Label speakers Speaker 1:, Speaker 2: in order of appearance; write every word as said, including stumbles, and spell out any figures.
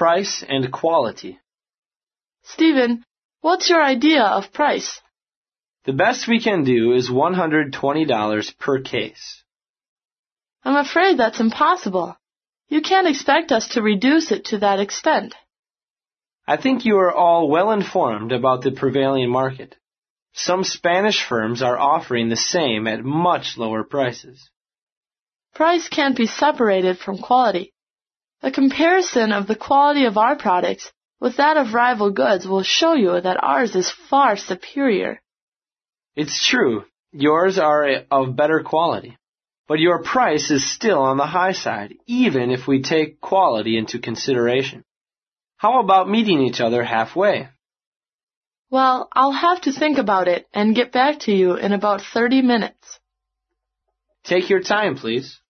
Speaker 1: price and quality.
Speaker 2: Stephen, what's your idea of price?
Speaker 1: The best we can do is one hundred twenty dollars per case.
Speaker 2: I'm afraid that's impossible. You can't expect us to reduce it to that extent.
Speaker 1: I think you are all well informed about the prevailing market. Some Spanish firms are offering the same at much lower prices.
Speaker 2: Price can't be separated from quality. A comparison of the quality of our products with that of rival goods will show you that ours is far superior.
Speaker 1: It's true, yours are of better quality, but your price is still on the high side, even if we take quality into consideration. How about meeting each other halfway?
Speaker 2: Well, I'll have to think about it and get back to you in about thirty minutes.
Speaker 1: Take your time, please.